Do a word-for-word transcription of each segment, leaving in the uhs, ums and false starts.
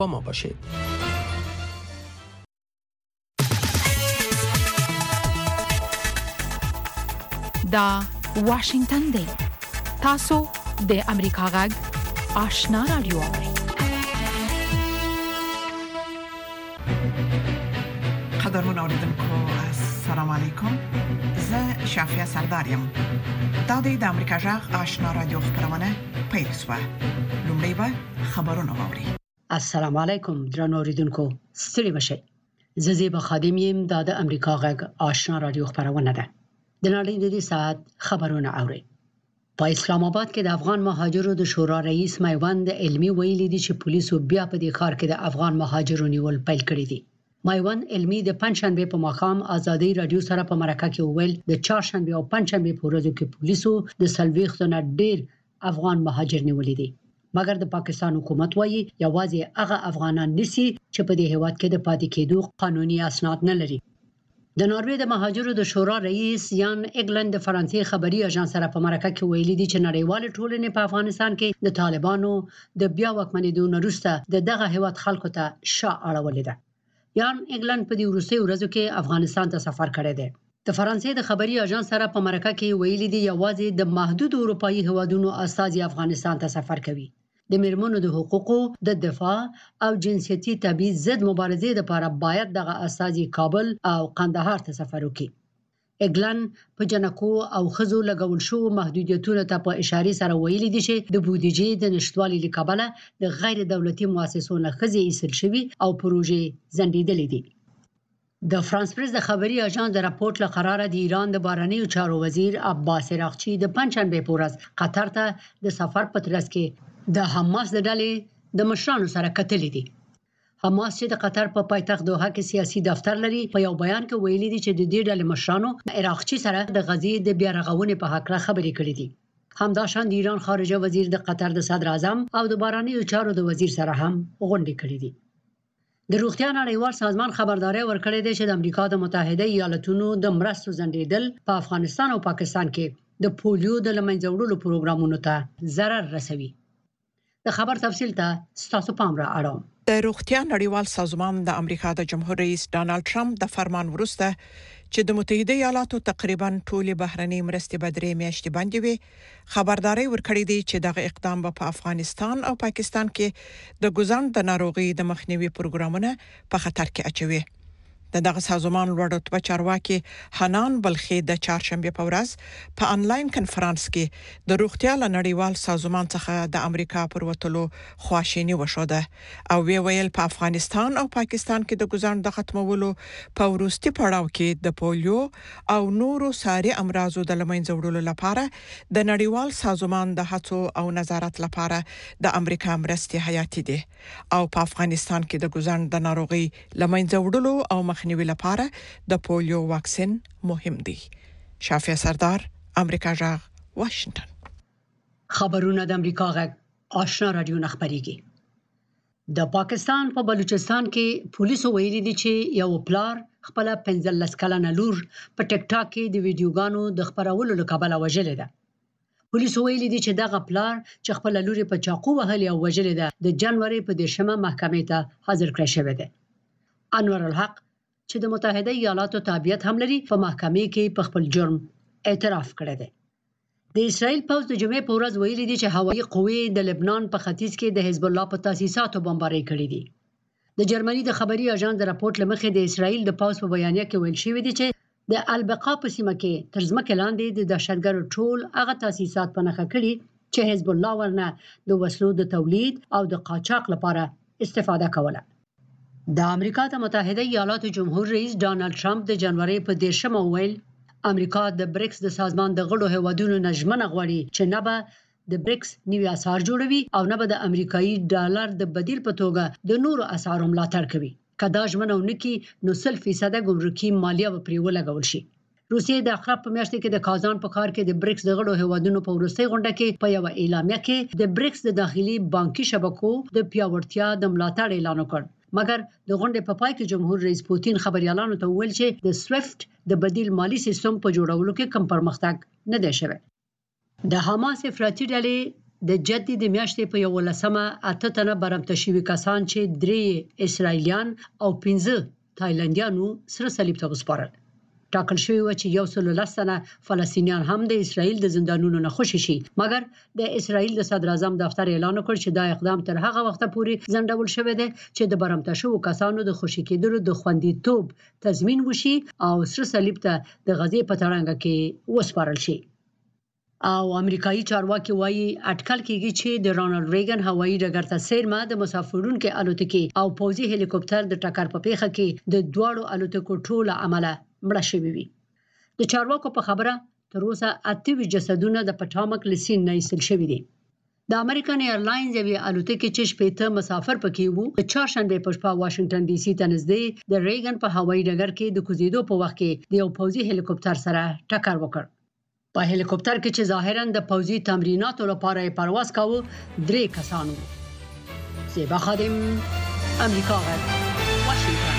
با ما باشید. دا واشنگتن دی تاسو د امریکا غږ آشنا رادیو قدرمن اوریدونکو السلام علیکم، زه شافیا سردارم. دا د امریکا غږ آشنا رادیو خبرونه پیل شوه. لومړی به خبرونه واوري. السلام علیکم درنو اوریدونکو، ستړي مشئ. زه زیبا خادم یم. دا د امریکا غږ آشنا رادیو خبرونه ده. د نړۍ د دې ساعت خبرونه اوري. په اسلام آباد کې د افغان مهاجرو د شورا رئیس میوند علمي ویلي دي چې پولیسو بیا په دې ښار کې د افغان مهاجرو نیول پیل کړی دي. میوند علمي د پنځشنبه په ماښام ازادي رادیو سره په مرکه کې وویل د چهارشنبه او پنځشنبه په ورځو کې پولیسو د سلويختو نه ډیر افغان مهاجر نیولې دي. مګر د پاکستان حکومت وایي یوازې هغه افغانان نسی چې په دې هیواد کې د پاتې کېدو قانوني اسناد نه لري. د ناروې د مهاجرو د شورا رئیس یان اګلند د فرانسې خبري اژانس سره په مرکه کې ویلي دي چې نړیوال ټولنې په افغانستان کې د طالبانو د بیا واکمنېدو وروسته د دغه هیواد خلکو ته شا اړولې ده. یان اګلند په دې وروستي ورځو کې افغانستان ته سفر کړی دی. د فرانسې د خبري اژانس سره په مرکه کې ویلي دي یوازې د محدود اروپאי هیوادونو استازي افغانستان ته سفر کوي. د میرمنو د حقوقو د دفاع او جنسيتي تبعیض ضد مبارزې لپاره باید دغه استازي کابل او قندهار ته سفر وکړي. اګلن په جنکو او خزو لګول شو محدودیتونو ته په اشاره سره ویلي دي چې د بودیجې د نشټوالي لکبله د غیر دولتي مؤسسو نه خزي ایستل شوی او پروژې ځنډېدلې دي. د فرانس پریس د خبري اژانس د راپورټ له قراره د ایران د بهرنیو چارو وزیر عباس عراقچی د پنځشنبه په ورځ قطر ته د سفر په ترڅ کې د حماس د ډلې د مشرانو سره کتلې دي. حماس چې د قطر په پایتخت دوحه کې سیاسي دفتر لري په یو بیان کې ویلي دي چې د دې ډلې مشرانو عراقچی سره د غزې د بیا رغونې په حق خبرې کړې دي. همداشان د ایران خارجه وزیر د قطر د صدر اعظم او د بهرنیو چارو د وزیر سره هم غونډې کړې دي. د روغتیا نړیوال سازمان خبرداري ورکړې ده چې د امریکا د متحده ایالاتونو د مرستو ځنډېدل په افغانستان او پاکستان کې د پولیو د لمنځه وړلو پروګرامونو ته ضرر رسوي. د خبر تفصیل ته ستاسو پام را اړوم. د روغتیا نړیوال سازمان د امریکا د جمهور رئیس ډانلډ ټرمپ د فرمان وروسته چې د متحده ایالاتو تقریبا ټولې بهرنۍ مرستې به درې میاشتې بندې وي، خبرداري ورکړې ده چې دغه اقدام به په افغانستان او پاکستان کې د ګوزند د ناروغي د مخنیوي پروګرامونه په خطر کې اچوي. د دغه سازمان لوړ رتبه چارواکي حنان بلخي د چهارشنبه په ورځ په انلاین کنفرانس کې د روغتیا نړیوال سازمان څخه د امریکا پر وټلو خواشینی وشوده او وی ویل په افغانستان او پاکستان کې د ګزند د ختمولو په وروستي پړاو کې د پولیو او نورو ساري امراضو د لمنځه وړلو لپاره د نړیوال سازمان د هڅو او نظارت لپاره د امریکا مرستې حیاتي دي او په افغانستان کې د ګزند د ناروغي لمنځه وړلو او مخنیوي لپاره د پولیو واکسین مهم دي. شافیا سردار، امریکا غږ، واشنگتن. خبرونه د امریکا غږ آشنا رادیو خبريږي. د پاکستان په بلوچستان کې پولیسو ویلي دي چې یو پلار خپل پنځلس کلنه لور په ټیک ټاک کې د ویډیوګانو د خبرولو لپاره وژلې ده. پولیسو ویلي دي چې دغه پلار چې خپل لور په چاقو وهلې او وژلې ده د جنوري په دیشمه محکمې ته حاضر کړی شوی دی. انور الحق چې د متحده ایالاتو تابعیت هم لري په محکمې کې په خپل جرم اعتراف کړی دی. د اسرائیل پوځ د جمعې په ورځ ویلي دي چې هوایي قوې د لبنان په ختیځ کې د حزب الله په تاسیساتو بمباري کړې دي. د جرمني د خبري اژانس د راپورټ لمخې د اسرائیل د پوځ په بیانیه کې ویل شوی دی چې د البقا په سیمه کې تر ځمکې لاندې د دهشتګرو ټول هغه تاسیسات په نښه کړي چې حزب الله ورنه د وسلو د تولید او د قاچاق لپاره استفاده کوله. د امریکا د متحده ایالاتو جمهور رئیس ډانلډ ټرمپ د جنوري په دیرشمه ویل امریکا د بریکس د سازمان د غړو هیوادونو نژمنه غواړي چې نه به د بریکس نوي اسعار جوړوي او نه به د امریکایي ډالر د بدیل په توګه د نورو اسعارو ملاتړ کوي. کدا ژمنه ونکي نو سل فیصد ګمرکي مالیه به پرې ولګول شي. روسیې د اخراب په میاشت کې د کازان په ښار کې د بریکس د غړو هیوادونو په وروستي غونډه کې په یو اعلامیه کې د بریکس د داخلي بانکي شبکو د پیاوړتیا د ملاتړ اعلان وکړ. مګر د غونډې په پای کې جمهور رئیس پوتین خبريالانو ته وویل چې د سويفت د بدیل مالی سیستم په جوړولو کې کم پرمختګ نه دی شوی. د حماس افراطي ډلې د جدي د میاشتې په یولسمه اته تنه برمته شوي کسان چې درې اسرایلیان او پنځه تایلندیانو سره صلیب ته وسپارل. ټاکل شوی و چې یو سل لس تنه فلسطینیان هم د اسرایل د زندانونو نه خوشي شي، مګر د اسرایل د صدر اعظم دفتر اعلان وکړ چې دا اقدام تر هغه وخته پورې ځنډول شوی دی چې د برمته شوو کسانو د خوشي کېدلو د خوندیتوب تضمین وشي او سره صلیب ته د غزې په تړانګه کې وسپارل شي. او امریکایي چارواکي وایي اټکل کیږي چې د رونالد ریګن هوایي ډګر ته سیرما د مسافرونکو الوتکې او پوځي هلیکوپټر د ټکر په پیښه کې د دوړو الوتکو ټول عمله مړه شوی وي. د چارواکو په خبره تر اوسه اته جسدونه د پټامک لسین نه ایستل شوی دي. د امریکن ایرلاینز یوې الوتکې چې شپږ مسافر پکې وو د چهارشنبه په شپه واشنگټن ډي سي ته نږدې د ریګن په هوایي ډګر کې د کوزیدو په وخت کې د یو پوځي هلیکوپټر سره ټکر وکړ. په هلیکوپټر کې چې ظاهرا د پوځي تمریناتو لپاره پرواز کاوه درې کسان وو. زیبا خادم، امریکا غږ، واشنگټن.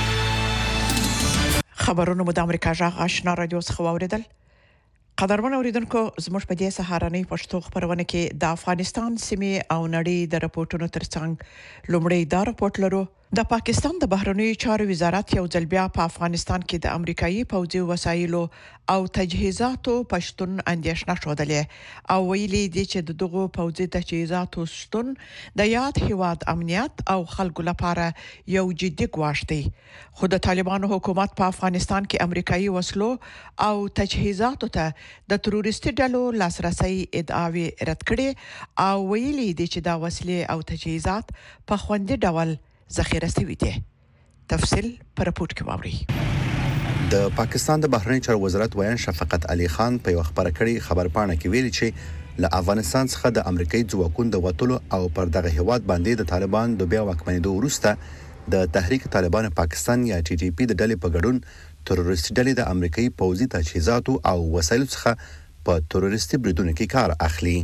خبرونه مو د امریکا جغ آشنا رادیو څخه واوریدل. قدرمن اوریدونکو، زموږ په دې سهارنۍ پښتو خبرونه کې د افغانستان سیمې او نړۍ د راپورټونو ترڅنګ لومړی دا راپورټ لرو. د پاکستان د بهرنیو چارو وزارت یو ځل بیا په افغانستان کې د امریکایي پوځي وسایلو او تجهیزاتو پښتون اندیشنه شودلې او ویلي دي چې د دغو پوځي تجهیزاتو شتون د یاد هیواد امنیت او خلکو لپاره یو جدي ګواښ دی. خو د طالبانو حکومت په افغانستان کې امریکایي وسلو او تجهیزاتو ته د تروریستي ډلو لاسرسي ادعاوې رد کړي او ویلي دي چې دا وسلې او تجهیزات په خوندي ډول ذخیره شوي دي. تفصیل پر راپورټ کې واورئ. د پاکستان د بهرنی چارو وزارت ویان شفقت علي خان په یو خبره کړي خبرپاڼه کې ویلي چې له افغانستان څخه د امریکایي ځواکونو د وټلو او پر دغه هیواد باندې د طالبان د بیا واکمنېدو وروسته د تحریک طالبان پاکستان یا ټي ټي پی د ډلې په ګډون تروریستي ډلې د امریکایي پوځي تجهیزاتو او وسایلو څخه په تروریستي بریدونو کې کار اخلي.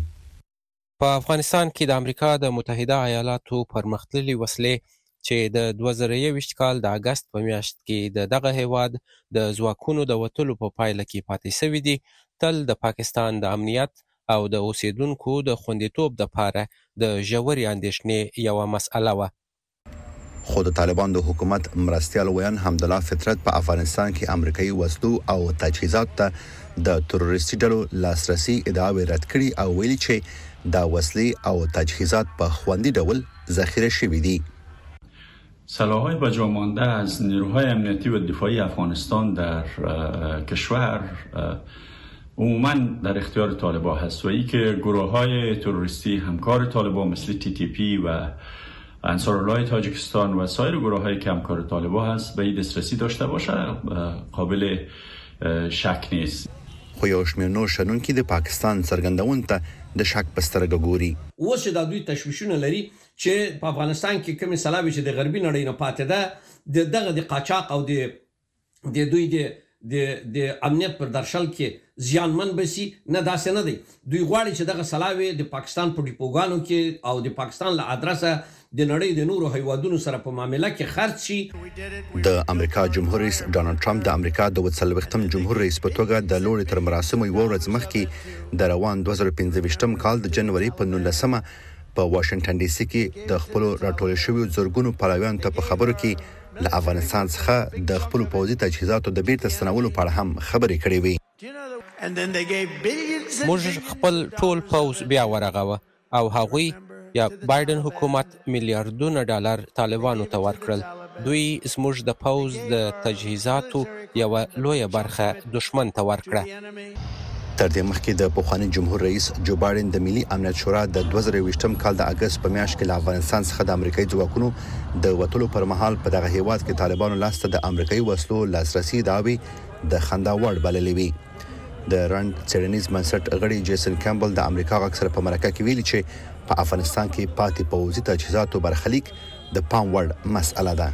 په افغانستان کې د امریکا د متحده ایالاتو پرمختللي وسلې چې د دوه زره یوویشت کال د اگست په میاشت کې د دغه هیواد د ځواکونو د وټلو په پایله کې پاتې شوي دي، تل د پاکستان د امنیت او د اوسیدونکو د خوندیتوب لپاره د ژورې اندېښنې یوه مسئله وه. خو د طالبان د حکومت مرستیال ویان حمدالله فطرت په افغانستان کې امریکایي وسلو او تجهیزات ته د تروریستي ډلو لاسرسي ادعاوې رد کړي او ویلي چې دا وسلې او تجهیزات په خوندي ډول ذخیره شوي دي. سلاح‌های باجا مانده از نیروهای امنیتی و دفاعی افغانستان در کشور عموما در اختیار طالبان هست و ای که گروه‌های تروریستی همکار طالبان مثل تی تی پی و انصارالله تاجیکستان و سایر گروه‌هایی که همکار طالبان هست به این دسترسی داشته باشه قابل شک نیست. خو یو شمېر نور شنونکي د پاکستان څرګندون ته د شک په سترګه ګوري. اوس د دوی تشویشونه لري چې په افغانستان کې کومې سلاوي چې د غربي نړۍ نه پاتې ده د دغه د قاچاق او د د دوی د د د امنیت پر درشل کې زیانمن بسی نه داسې نه دی. دوی غواړي چې دغه سلاوي د پاکستان په ډیپوګانو کې او د پاکستان له ادرسه د نړۍ د نورو هیوادونو سره په معامله کې خرڅ شي. د امریکا جمهور رئیس ډانلډ ټرمپ د امریکا د څلوېښتم جمهور رئیس په توګه د لوړې تر مراسمو یو ورځ مخکې د روان دوه زره پنځه ویشتم کال د جنوري په نولسمه په واشنگټن ډي سي کې د خپل راټول شویو زرګونو پلاویانو ته په خبرو کې له افغانستان څخه د خپل پوځي تجهیزاتو د بیرته ستنولو په اړه هم خبرې کړې وې. موږ خپل ټول پوځ بیا ورغوه او هغوی یا بایدن حکومت میلیارډونه ډالر طالبانو ته ورکړل. دوی زموږ د پوځ د تجهیزاتو یوه لویه برخه دشمن ته ورکړه. تر دې مخکې د پخوانی جمهور رئیس جو بایدن د ملي امنیت شورا د دوه زره یوویشتم کال د اگست په میاشت کې له افغانستان څخه د امریکایي ځواکونو د وټلو پر مهال په دغه هیواد کې طالبانو لاسته د امریکایي وسلو لاسرسي دعوی د خندا وړ بللې وي. د رند څېړنیز بنسټ غړي جیسن کیمبل د امریکا غږ سره په مرکه کې ویلي چې په افغانستان کې پاتې پوځي تجهیزاتو برخلیک د پام وړ مسأله ده.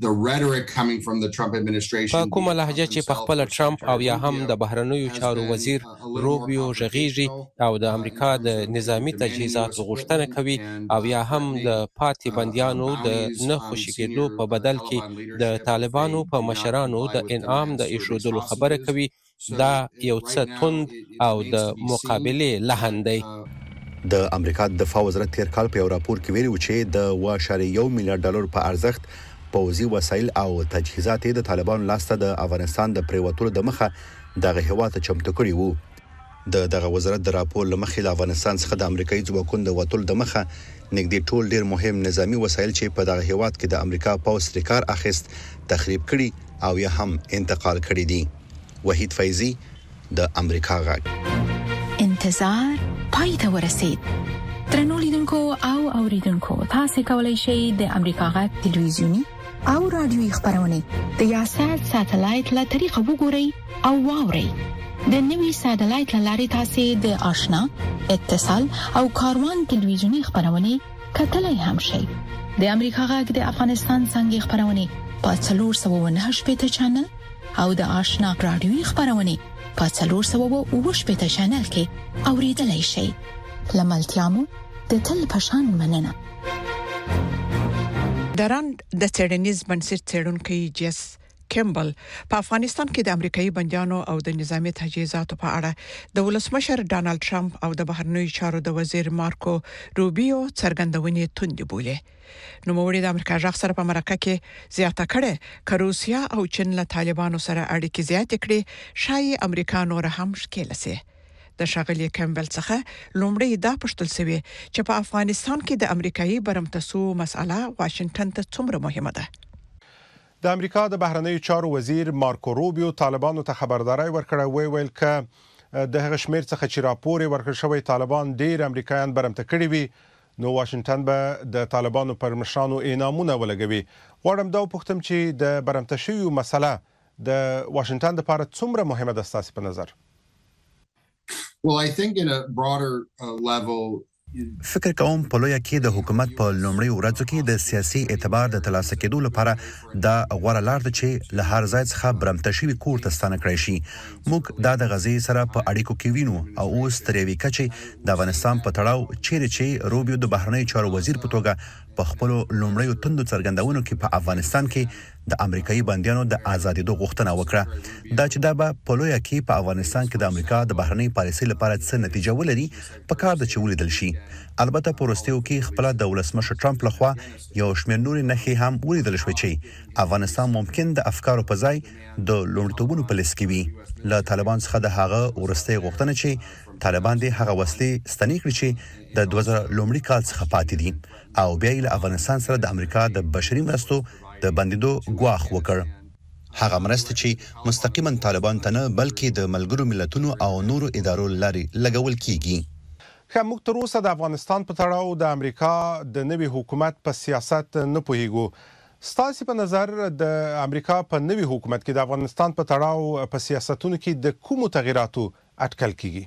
په کومه لهجه چې په خپل ټرمپ او یا هم د بهرنیو چارو وزیر روبیو ژغیږي او د امریکا د نظامی تجهیزاتو غوښتنه کوي او یا هم د پاتې بندیانو د نه خوشي کېدو په بدل کې د طالبانو په مشرانو د انعام د ایښودلو خبره کوي، دا یو څه توند او د مقابلې لحن دی. د امریکا د دفاع وزارت تیر کال په یو راپور کې ویلي و چې د واحد اعشاریه یو میلیارډ ډالر په ارزښت پوځي وسایل او تجهیزات د طالبانو لاسته د افغانستان د پریوتلو د مخه دغه هیواد ته چمتو کړی وو د دغه وزارت د راپور لمخې د افغانستان څخه د امریکایي ځواکونو د وټول د مخه نګدي ټول ډیر مهم نظامی وسایل چې په دغه هیواد کې د امریکا پوځ ریکار اخیست تخریب کړي او یا هم انتقال کړي دي. وحید فیضی د امریکا غږ. انتظار پای ته ورسید. ترنو لیدونکو او اوریدونکو تاسو کولی شئ د امریکا غږ ټلویزیونی او رادیوي خبرونه د یاشر ساتلایت له طریقو وګورئ او واورئ. د نوي ساتلایت لارې تاسو د آشنا اتصال او کاروان ټلویزیونی خبرونه کتلای هم شئ. د امریکا غږ د افغانستان څنګه خبرونه په څلور سوه و نهه شپږ چینل او د آشنا رادیوي خبرونه په څلور سوه و اووه شپږ چینل کې اوریدلای شئ. لملتيامو د تل پشان مننه. درند د چېرنیز بنسټ چېرونکو جیس کیمبل په افغانستان کې د امریکایي بنديانو او د نظامی تجهیزاتو په اړه د ولسمشر ډانلډ ټرمپ او د بهرنیو چارو د وزیر مارکو روبیو څرګندونې توندې بولي. نو موږ د امریکا ځخ سره په مرکه کې زیاته کړه ک روسیا او چین له طالبانو سره اړیکې زیات کړي شای امریکا نور هم شکل سي. د شاغلی کیمبل څخه لومړی دا پښتل سوي چې په افغانستان کې د امریکایي برمتسو مسأله واشنگټن ته څومره مهمه ده. د امریکا د بهرنیو چارو وزیر مارکو روبیو طالبانو ته خبرداري ورکړه وی ویل ک د هغه شمیر څخه چې راپور ورکړ شوی طالبان ډیر امریکایان برمته کړي وي نو واشنگټن به د طالبانو پر مشرانو انعامونه ولګوي. غواړم دا وپوښتم چې د برمته شوی مسأله د واشنگټن لپاره څومره مهمه ده ستاسو په نظر؟ Well, I think in a broader uh, level فکر کوم په لویه کې د حکومت په لومړی ورځو کې د سیاسي اعتبار د ترلاسه کېدو لپاره دا غوړه لار ده چې له هر ځای څخه برمته شوی کور ته ستانه کړی شي. موږ دا د غزې سره په اړیکو کې وینو او اوس تر یوې کچې د افغانستان په تړاو چیرې چې روبیو د بهرنیو چارو وزیر په توګه په خپل لومړیو توندو څرګندونو کې په افغانستان کې د امریکایي بنديانو د آزادېدو غوښتنه وکړه. دا چې دا به په لویه کې په افغانستان کې د امریکا د بهرنۍ پالیسۍ لپاره څه نتیجه ولري په کار د چولیدل شي. البته په وروستیو کې خپل د ولسمشر ټرمپ لخوا یو شمېر نورې نښې هم ولیدل شوې چې افغانستان ممکن د افکارو په ځای د لومړیتوبونو په لیست کې وي. له طالبان څخه د هغه ورستۍ غوښتنه چې طالبان دې هغه وسلې ستنې کړي چې د دوه زره لومړي کال څخه پاتې دي او بیا له افغانستان سره د امریکا د بشري مرستو د بندیدو غواخ وکړ. هغه مرسته چې مستقیما طالبان ته نه بلکې د ملګرو ملتونو او نورو ادارو لارې لګول کیږي. خو موږ تر اوسه د افغانستان په تړاو د امریکا د نوي حکومت په سیاست نه پوهیږو. ستاسو په نظر د امریکا په نوي حکومت کې د افغانستان په تړاو په سیاستونو کې د کومو تغیراتو اټکل کیږي؟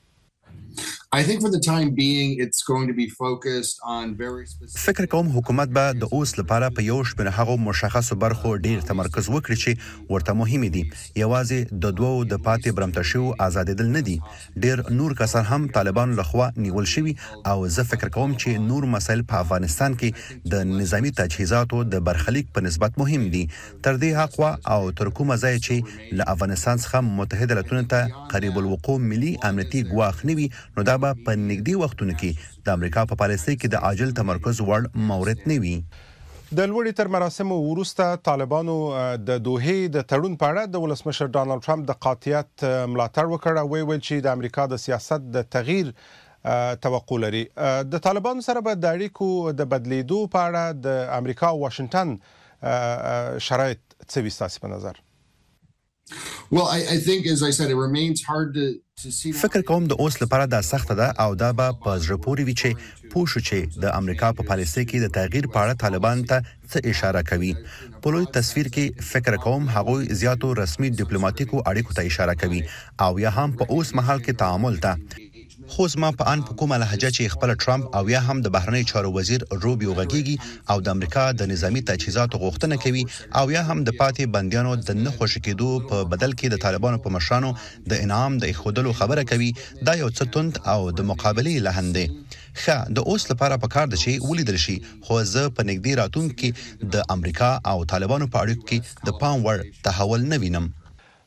I think for the time being it's going to be focused on very specific. فکر کوم حکومت به د اوس لپاره په یو شمېر هغه مشخصو برخو ډیر تمرکز وکړي چې ورته مهم دي. یوازې د دوو د پاتې برمته شو آزادېدل نه دي. ډیر نور کسان هم طالبان لخوا نیول شوي او زه فکر کوم چې نور مسایل په افغانستان کې د نظامی تجهیزاتو د برخلیک په نسبت مهم دي. تر دې حقوا او تر کومه ځای چې له افغانستان څخه متحده ایالاتونو ته قریب الوقوع ملي امنیتي ګواښ نوي نو دا په نږدې وختونو کې د امریکا په پالیسۍ کې د عاجل تمرکز وړ مورد نه وي. د لوړې تر مراسمو وروسته طالبانو د دوحې د تړون په اړه د ولسمشر ډانلډ ټرمپ د قاطعیت ملاتړ وکړ. وی ویل چې د امریکا د سیاست د تغییر توقع لري. د طالبانو سره به د اړیکو د بدلیدو په اړه د امریکا او واشنگټن شرایط څه وي ستاسو په نظر؟ Well, I, I think, as I said, it remains hard to, to see... فکر کوم د اوس لپاره دا سخته ده او دا به په زړه پورې وي چې پوه شو چې د امریکا په پالیسۍ کې د تغییر په اړه طالبان ته څه اشاره کوي. په لوی تصویر کې فکر کوم هغوی زیاتو رسمي ډیپلوماټیکو اړیکو ته اشاره کوي او یا هم په اوس مهال کې تعامل ته. خو زما په ان په کومه لهجه چې خپل ټرمپ او یا هم د بهرنی چارو وزیر روبیو غږیږي او د امریکا د نظامی تجهیزاتو غوښتنه کوي او یا هم د پاتې بنديانو د نه خوشی کېدو په بدل کې د طالبانو په مشرانو د انعام د اخودلو خبره کوي. دا یو څه توند او د مقابلې لحن دی. خا د اوس لپاره په کار د شي ولیدل شي خو زه په نږدې راتلونکو کې د امریکا او طالبانو په اړیکو کې د پام وړ تحول نه وینم.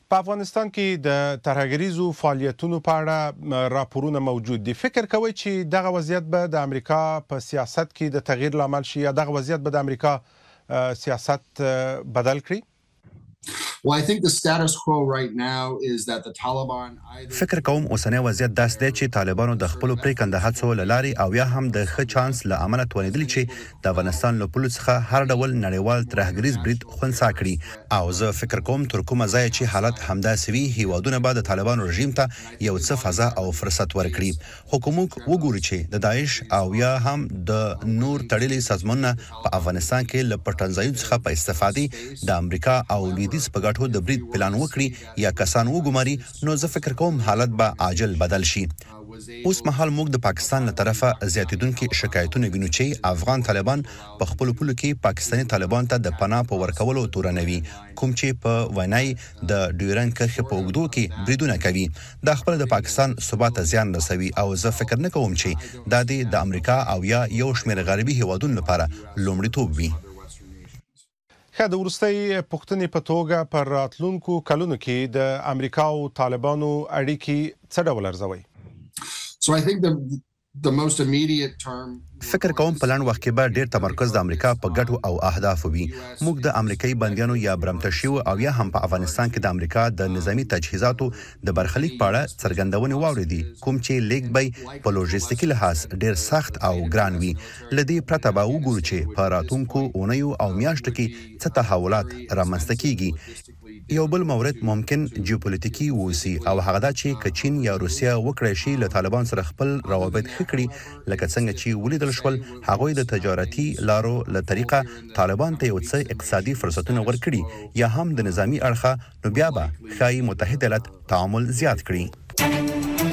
په افغانستان کې د ترهګریزو فعالیتونو په اړه راپورونه موجود دي. فکر کوي چې دغه وضعیت به د امریکا په سیاست کې د تغییر لامل شي یا دغه وضعیت به د امریکا سیاست بدل کړي؟ Well, I think the status quo right now is that the Taliban either فکر کوم اوسنی وضعیت داس دی چې طالبانو د خپل پریکنده هڅو لاري او یا هم د ښه چانس له امله توانیدل چې د افغانستان له پولیس څخه هر ډول نړیوال ترهګریز برید خنثی کړي او زه فکر کوم تر کومه ځای چې حالت همداسې وي هیوادونه به د طالبانو رژیم ته یو څه فضا او فرصت ورکړي. حکومت وګوري چې د داعش او یا هم د نور تړلي سازمانونه په افغانستان کې له پټنځایو څخه په استفادې د امریکا او لویدیځ په ګټو د برید پلان وکړي یا کسان وګماري نو زه فکر کوم حالت به عاجل بدل شي. اوس مهال موږ د پاکستان له طرفه زیاتیدونکو شکایتونه وینو چې افغان طالبان په خپل پولو کې پاکستاني طالبان ته د پناه په ورکولو تورنوي کوم چې په وینای د ډیورن کرښې په اوږدو کې بریدونه کوي. دا خپل د پاکستان ثبات زیان رسوي او زه فکر نه کوم چې دا د امریکا او یا یو شمېر غربي هیوادونو لپاره لومړیتوب وي. خا د ورستۍ پښتنې په توګه پر راتلونکو کلونو کې د امریکا او طالبانو اړیکې څه ډول ارزوي؟ So I think the the most immediate term فکر کوم په لاندې وخت کې به ډېر تمرکز د امریکا په ګټو او اهدافو وي. موږ د امریکایي بندیانو یا برمته شوو او یا هم په افغانستان کې د امریکا د نظامی تجهیزاتو د برخلیک په اړه څرګندونې واوریدي کوم چې لیک به په لوجستیکي لحاظ ډېر سخت او ګران وي. لدی پرته به وګورو چې په راتلونکو اونیو او میاشتو کې څه تحولات رامنځته کیږي. یو بل مورد ممکن جیوپولیټیکي ووسی او هغه دا چې کچین یا روسیا وکړي شي له طالبان سره خپل روابط خکړي لکه څنګه چې ولیدل شول هغه د تجارتي لارو له طریقه طالبان ته یو څه اقتصادي فرصتونه ورکړي یا هم د نظامی اړخه نو بیا به خای متحده ایالات تعامل زیات کړي.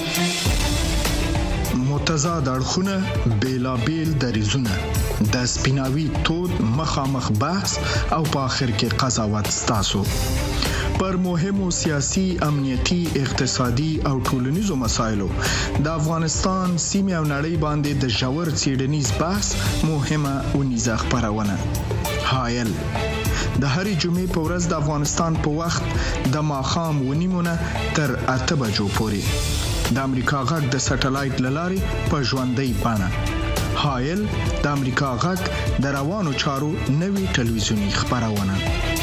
متضاد اړخونه بیلابیل دریزونه د سپیناوي تود مخامخ بحث او په اخر کې قضاوت ستاسو پر مهمو سیاسي، امنیتي، اقتصادي او ټولنیزو مسایلو د افغانستان سیمه او نړۍ باندې د ژور څېړنیز بحث مهمه اونیزه خبرونه. حایل د هرې جمعې په ورځ د افغانستان په وخت د ماښام ونیمونه تر اته بجو پورې د امریکا غږ د سټلایټ لارې په ژوندۍ بڼه. حایل د امریکا غږ د روانو چارو نوي ټلویزیونی خبرونه.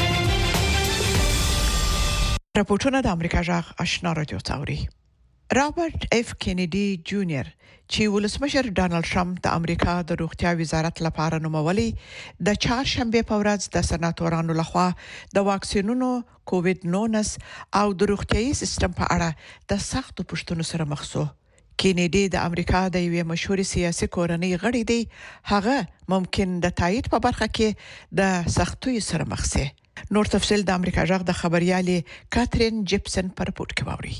راپورټونه د امریکا جغ آشنا رادیو تاوري. رابرټ اف کینیډي جونیئر چې ولسمشر ډانلډ ټرمپ د امریکا د روغتیا وزارت لپاره نومولي د چهارشنبه په ورځ د سناتورانو لخوا د واکسینونو کووډ نولس او د روغتيایي سیستم په اړه د سختو پوښتنو سره مخ شو. کینیډي د امریکا د یوې مشهور سیاسي کورنۍ غړي دی. هغه ممکن د تایید په برخه کې د سختوي سره مخ شي. نور تفصیل د امریکا جغ د خبريالې کاترین جپسن پر رپورت کې واوري.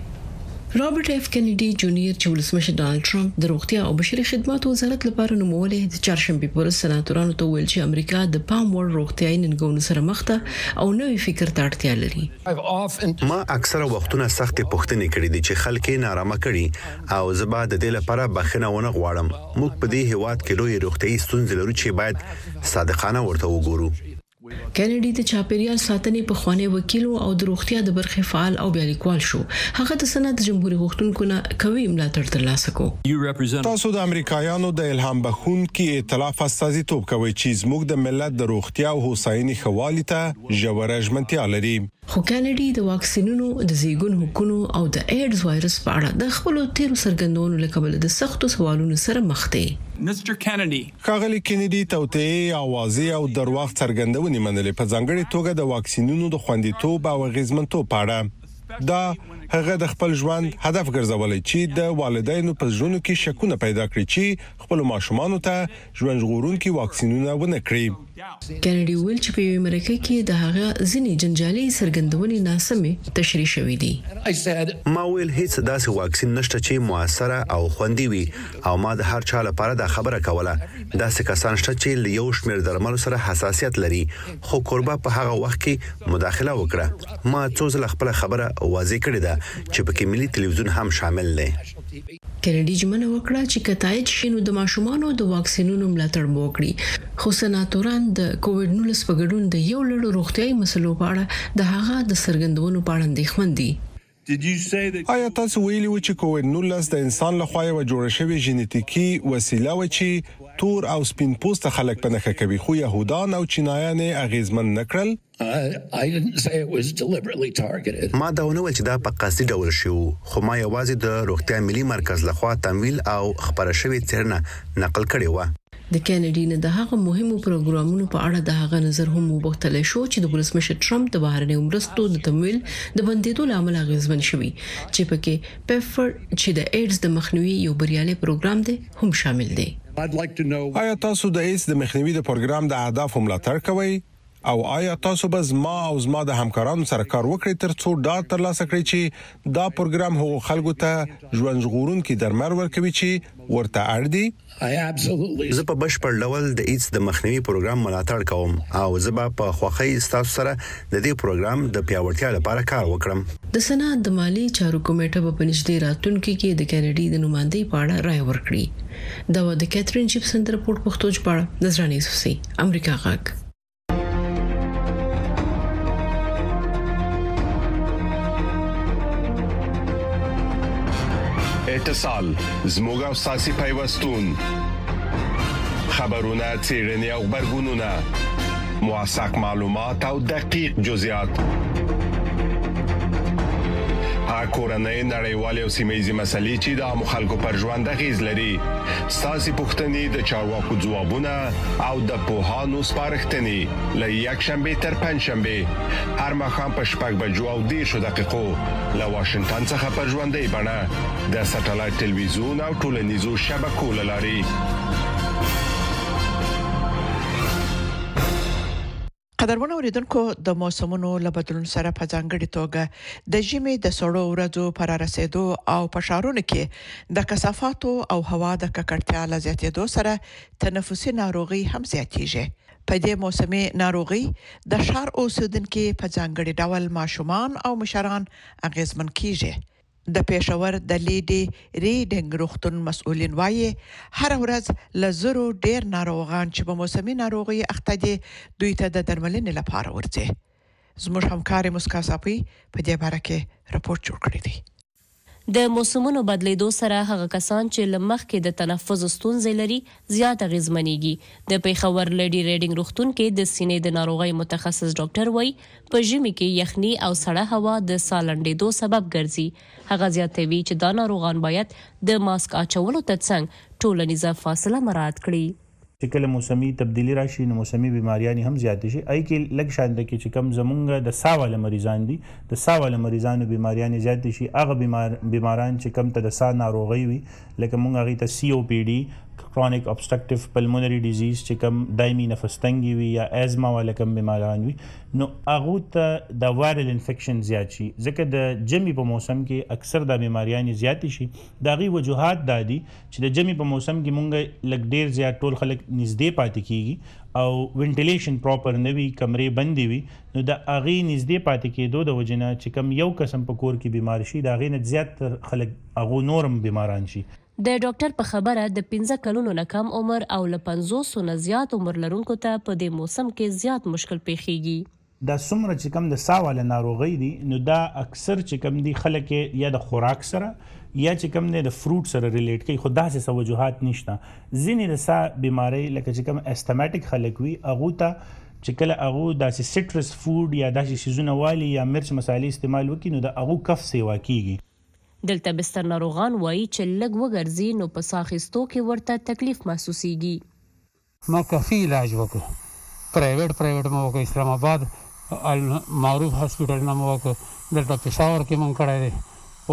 رابرټ اف کینیډي جونیئر چې ولسمشر ډانلډ ټرمپ د روغتیا او بشري خدماتو وزارت لپاره نومولې د چهارشنبه پر ورځ سناتورانو ته ویل چې امریکا د پام وړ روغتیايي ننګونو سره مخ ده او نوې فکر ته اړتیا لري. ما اکثره وختونه سخت پوښتنې کړې دي چې خلک یې نارامه کړي او زبا د دې لپاره بخښنه ونه غواړم. موږ په دې هیواد کې لوی روغتيايي ستونزې لرو چې باید صادقانه ورته وګورو. کینیډي د چاپیریال ساتنې په خوانی وکیل او د روغتیا د برخې فعال او بیا لیکوال شو. هغه د سند جمهوریت غوښتونکو نه کوي ملاتړ ترلاسه کو. تاسو د امریکایانو د الهام بخښونکي ائتلاف استازیتوب کوي چې زموږ د ملت د روغتیا او هوساینې خوالي ته ژوره ژمنتیا لري. خو کینیډي د واکسینونو د زیږون حقوقو او د ایډز وایرس په اړه د خپل تیرو سرګندونو لکه د سختو سوالونو سره مخ دی. مستر کینیډي خاغلی کینیډي توته اوازې او درواغ څرګندونې منلې په ځانګړي توګه د واکسینونو د خوندیتوب او غیزمنتوب په اړه. دا هغه د خپل ژوند هدف ګرځولای چې د والدینو په ژوند کې شکونه پیدا کړي چې خپل ماشومان ته ژوند ژغورونکي واکسینونه ونه کړي. کینیډي ویل چې په امریکا کې د هغه ځینې جنجالي سرګندونې ناسمه تشریح شوې دي. ما ویل هیڅ داسې واکسین نشته چې موثره او خوندي وي او ما د هر چا لپاره دا خبره کوله. داسې کسان شته چې یو شمېر درملو سره حساسیت لري خو کوربه په هغه وخت کې مداخله وکړه. ما څو ځله خپل خبره واضح کړې ده چې په کې ملي ټلویزیون هم شامل دی. کینیډي ژمنه وکړه چې کتایج شینو د ماشومانو د واکسینونو ملاتړ وکړي خو سناتوران د کووډ نولس په ګډون د یو لړ روغتيایي مسلو په اړه د هغه د سرګندونو په اړه اندېښمن دي. آیا تاسو ویلي و چې کووډ نولس د انسان لخوا یو جوړ شوی ژنیتیکی وسیله و چې تور او سپین پوسټ خلک په نخښه کوي خو يهودان او چینایان اغیزمن نکړل؟ I didn't say it was deliberately targeted. ما دا ونه ول چې دا په قصدي ډول شو خو ما یوازې د روغتیا ملي مرکز لخوا تمویل او خبره شوی څرنه نقل کړي و. د کینیډي نه د هغه مهمو پروګرامونو په اړه د هغه نظر هم وبختل شو چې د ولسمشر ټرمپ د بهرنی مرستو د تمویل د بندیدو لامل غوښمن شوی چې پکې پیفر چې د ایډز د مخنیوي یو بریالي پروګرام دی هم شامل دی. آیا تاسو د ایډز د مخنیوي د پروګرام د اهداف ملاتړ کوئ؟ او آیا تاسو به زما او زما د همکارانو سره کار وکړئ ترڅو دا ترلاسه کړئ چې دا پروګرام هغو خلکو ته ژوند ژغورونکي درمل ورکوي چې ورته اړ دي؟ زه په بشپړ ډول د ایډز د مخنیوي پروګرام ملاتړ کوم او زه به په خوخي تاسو سره د دې پروګرام د پیاوړتیا لپاره کار وکړم. د سنات د مالی چارو کمیټه په پنځدې راتلونکو کې د کینیډي د نمائندګۍ په اړه رائے ورکړي. دا د کیترین جیپسن د رپورت پښتو ژباړه نظرانه سوسي امریکا غاک. اتصال زموږ او ساسي پیوستون خبرونه چیرنی او خبرګونونه موثق معلومات او دقیق جزئیات کورنۍ نړیوالې او سیمه‌یزې مسلې چې د مخالکو پر ژوند غیز لري ساسي پښتنې د چارواکو ځوابونه او د پوهانو سپارښتنې ل یک شنبه تر پنځ شنبه هر مخام په شپږ بجو او دېرش دقیقو له واشنگټن څخه پر ژوندۍ بڼه د ساتلایت ټلویزیون او ټولنیزو شبکو لاري. قدرمن اوریدونکو د موسمونو لبدلون سره په ځانګړي توګه د ژمي د سړو ورځو پر رسیدو او په ښارونو کې د کثافاتو او هوا د ککړتیا لزیاتېدو سره تنفسي ناروغي هم زیاتېږي. په دې موسمي ناروغي د ښار اوسیدونکو په ځانګړي ډول ماشومان او مشران اغیزمن کیږي. د پېښور د لیډي ریډینګ روغتون مسؤلین وایي هر ورځ لزرو ډیر ناروغان چې په موسمي ناروغي اخته دي دوی ته د درملنې لپاره ورځي. زموږ همکار مسکا صافي په دې باره کې راپور جوړ کړی دی. د موسمونو بدلیدو سره هغه کسان چې لمخکې د تنفس ستونزې لري زیات اغیزمنېږي. د پېښور لیډي ریډینګ روغتون کې د سینې د ناروغي متخصص ډاکټر وایي په ژمي کې یخني او سړه هوا د ساه لنډېدو سبب ګرځي. هغه زیاتوي چې دا ناروغان باید د ماسک اچولو ترڅنګ ټولنیزه فاصله مراعات کړي. چې کله موسمي تبدیلی راشي نو موسمي بیماریاں هم زیات شي. اي کې لږ شاند کې چې کم زمونږ د ساواله مریضان دي د ساواله مریضانو بیماریاں زیات شي. هغه بیمار بیماران چې کم ته د ساه ناروغي وي لکه مونږ هغه ته سی او پی ډي chronic obstructive pulmonary disease چې کم دایمي نفس تنګي وي یا ازما ولا کم بیماران وي نو هغه ته د وایرل انفیکشن زیات شي. ځکه د جمی په موسم کې اکثر د بیماریاں زیات شي. دا غي وجوهات دادي چې د جمی په موسم کې مونږ لګ ډیر زیات ټول خلک نږدې پاتې کیږي او وینټیلیشن پراپر نه وي کمرې بندې وي نو د اغي نږدې پاتې کېدو د وجنه چې کم یو قسم په کور کې بیمار شي دا غي نه زیات خلک هغه نورم بیماران شي. د ډاکټر په خبره د پنځه کلونو نه کم عمر او له پنځوس نه زیات عمر لرونکو ته په دې موسم کې زیات مشکل پیښیږي. دا څومره چې کم د ساواله ناروغي دي نو دا اکثر چې کم دي خلک یا د خوراک سره یا چې کم نه د فروټ سره ریلیټ کوي. خو دا څه وجوهات نشته. ځینې د سا بیماری لکه چې کم استماتیک خلک وي هغه ته چې کله هغه د سټرس فود یا د سيزونه والی یا مرچ مصالې استعمال وکړي نو د هغه کف سیوا کیږي. دلته بستر ناروغان وایي چې لږ وګرځي نو په ساخستو کې ورته تکلیف محسوسيږي. ما کافي علاج وکړ پرایویټ پرایویټ مو وکړ اسلام آباد المعروف هاسپټل نه مو وکړ دلته پېښور کې مونږ کړی دی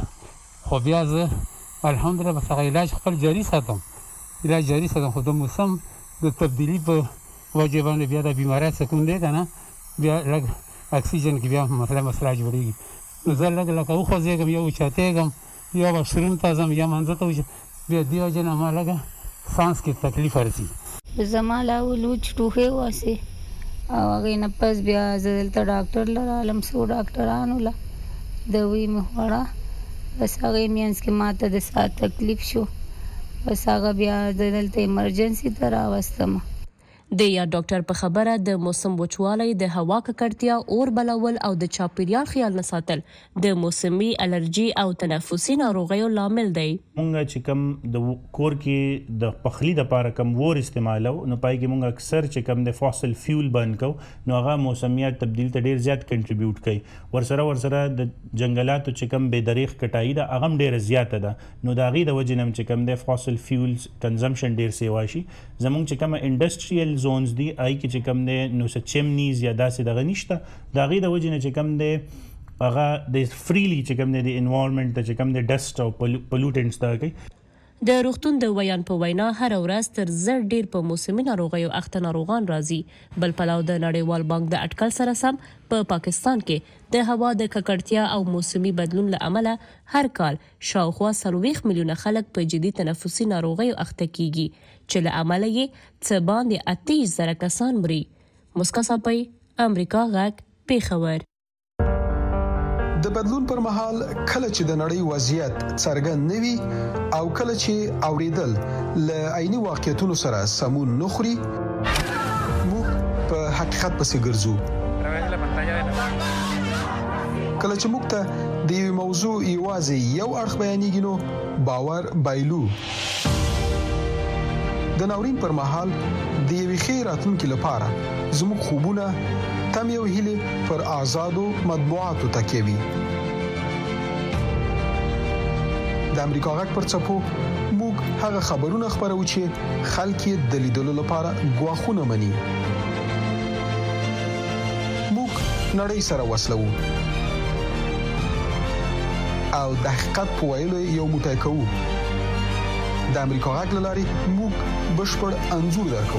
او خو بیا زه الحمدلله بس هغه علاج خپل جاري ساتم علاج جاري ساتم. خو د موسم د تبدیلی په وجه باندې بیا د بیماری سکون دی که نه بیا لږ اکسیجن کې بیا مسله مسله جوړېږي. نو زه لږ لکه وخوځېږم یا اوچتېږم یا به شروم ته ځم یا منځه ته وشم بیا دې وجې نه ما لږه سانس کې تکلیف ورځي. زما لا ولوچ ټوخې واسې او هغې نه پس بیا زه دلته ډاکټر له رالم څو ډاکټرانو له دوی مې خوړه بس هغه مینس کې ماته د سات تکلیف شو بس هغه بیا دلته ایمرجنسي ته راوستم د یا ډاکټر په خبره د موسم وچوالی د هوا ککړتیا اور بلول او د چاپیریال خیال نه ساتل د موسمي الرجي او تنفسي ناروغیو لامل دی. مونږ چې کوم د کور کې د پخلی د لپاره کوم ور استعمالو نو پای کې مونږ اکثر چې کوم د فوسل فیول بن کو نو هغه موسمیات تبدیل ته ډیر زیات کنټریبیوټ کوي ورسره ورسره د جنگلاتو چې کوم به دریغ کټای دا هغه ډیر زیات ده نو دا غي د وجنم چې کوم د فوسل فیولز کنزمپشن ډیر سیوا شي زمونږ چې کوم انډستریال زونز دی آی کې چې کم دی نو څه چمنیز یا داسې دغه نشته دا غي د وجه نه چې کم دی هغه د فریلی چې کم دی د انوایرنمنت ته چې کم دی ډسټ او پولوټنټس ته کوي د روغتون د ویان په وینا هر ورځ تر زر ډیر په موسمي ناروغیو اخته ناروغان راځي بل پلاو د نړیوال بانک د اټکل سره سم په پا پاکستان کې د هوا د ککړتیا او موسمي بدلون له امله هر کال شاوخوا څلوېښت میلیونه خلک په جدي تنفسي ناروغیو اخته کیږي چې له امله یې څه باندې اتیس زره کسان مري. مسکا صاحب امریکا غاک پیښور. د بدلون پر مهال کله چې د نړۍ وضعیت څرګند نوي او کله چې اوریدل ل عیني واقعیتونو سره سمون نخري موږ په حقیقت پسې ګرځو. کله چې موږ ته د یو موضوع یوازې یو اړخ بیانېږي نو باور بایلو. د ناورین پر مهال د یوې ښې راتلونکې لپاره زموږ خوبونه تمې او هیلې پر آزادو مطبوعاتو تکیه وي. د امریکا غږ پر څپو موږ هغه خبرونه خبرو چې خلک یې د لیدلو لپاره غواخونه مني. موږ نړۍ سره وصلو او د حقیقت په ویلو یو موټی کوو. د امریکا غږ لاري موږ بشپړ انزور درکو.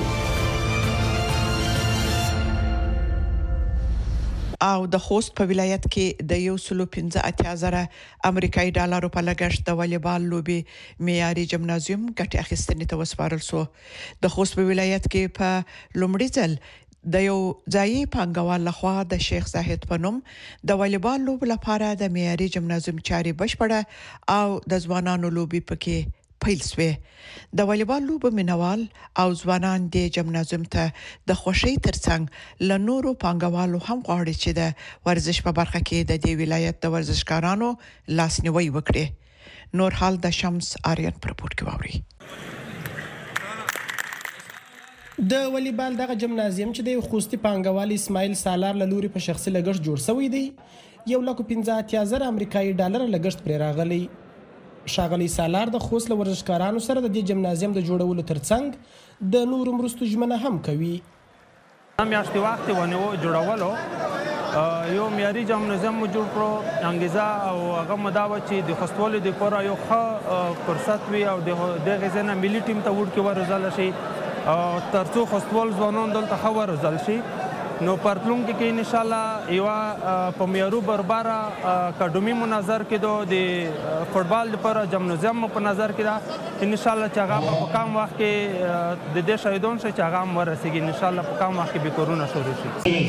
او د خوست په ولایت کې د یو سلو پنځه اتیا زره امریکایي ډالرو په لګښت د والیبال لوبي معیاري جمنازیوم ګټه اخیستنې ته وسپارل شو. د خوست په ولایت کې په لومړي ځل د یو ځایي پانګوال لخوا د شیخ زاهد په نوم د والیبال لوب لپاره د معیاري جمنازیوم چاري بشپړه او د ځوانانو لوبي پکې پیل شوه. د والیبال لوب مینوال او ځوانان د جمنازیوم ته د خوشي ترڅنګ له نورو پانګوالو هم غواړي چې د ورزش په برخه کې د دې ولایت د ورزشکارانو لاسنیوي وکړي. نور حال د شمس آریان پر رپورت کې واوري. د والیبال دغه جمنازیوم چې د خوستي پانګوال اسماعیل سالار له لوري په شخصي لګښت جوړ شوی دی یو لک پنځه اتیا زره امریکایي ډالر لګښت پر راغلی. شاغلی سالار د خوست له ورزشکارانو سره د دې جمنازیوم د جوړولو ترڅنګ د نورو مرستو ژمنه هم کوي. میاشتې وخت ونیو جوړولو یو معیاري جمنازیوم جوړ کړو. انګیزه او هغه مداوه چې د خوستوالو د لپاره یو ښه فرصت وي او د دغه ځنه ملي ټیم ته وړ کې ورزل شي ترڅو خوستوال ځوانان دلته ښه ورزل شي. نو پرتلونکو کې ان شاء الله یو په معیارو برابر اکاډمي منظر کېدو د فوتبال لپاره جمنازیوم په نظر کې دا ان شاء الله چې هغه په کم وخت کې د دې شاهدون شي چې هغه ورسېږي ان شاء الله په کم وخت کې به کورونه شروع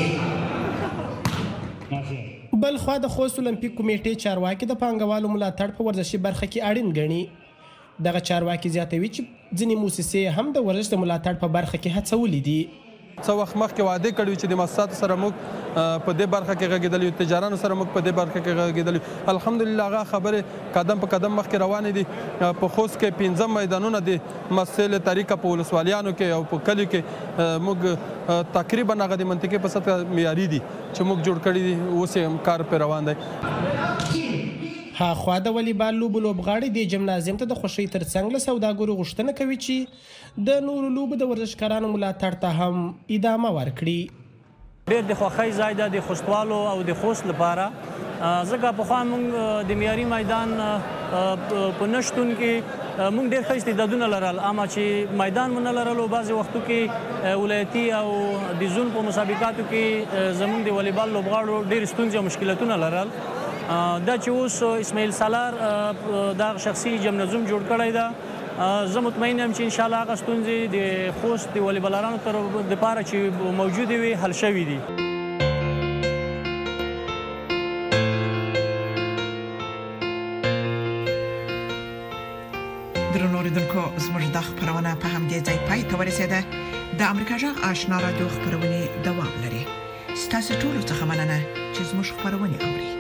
شي. بل خو د خوست اولمپیک کمیټې چارواکي د پانګوالو ملاتړ په ورزشي برخه کې اړین ګڼي. دغه چارواکي زیاتوي چې ځینې موسسې هم د ورزش د ملاتړ په برخه کې هڅولې دي. څو وخت مخکې وعده کړی چې د مؤسساتو سره موږ په دې برخه کې غږیدل یو تجارانو سره موږ په دې برخه کې غږیدل. الحمدلله هغه خبره قدم په قدم مخکې روانې دي. په خوست کې پنځه میدانونه دي مسله طریقه په ولسوالیانو کې او په کلیو کې موږ تقریبا هغه د منطقې په سطح معیاري دي چې موږ جوړ کړی دي. اوس هم کار په روان دی. ها خو د والیبال لوبو لوبغاړي د جمنازیوم ته د خوشي ترڅنګ له سوداګرو غوښتنه کوي چې د نورو لوبو د ورزشکارانو ملاتړ ته هم ادامه ورکړي. ډېر د خوښۍ ځای ده د خوستوالو او د خوست لپاره ځکه پخوا موږ د معیاري میدان په نشتون کې موږ ډېر ښه استعدادونه لرل اما چې میدان مو نه لرلو بعضې وختو کې ولایتي او د زون په مسابقاتو کې زموږ د والیبال لوبغاړو ډېر ستونزې او مشکلتونه لرل. دا چې اوس اسماعیل سالار دا شخصي جمنازیوم جوړ کړی ده زه مطمئن یم چې ان شاء الله هغه ستونزې د خوست د والیبالرانو تر دپاره چې موجودې وي حل شوي دي. درنو اوریدونکو زموږ د خبرونه په همدې ځای پای ته ورسیده. د امریکا جغ آشنا رادیو خبرونه دوام لري. ستاسو ټول څه مننه چې زموږ خبرونه اوري.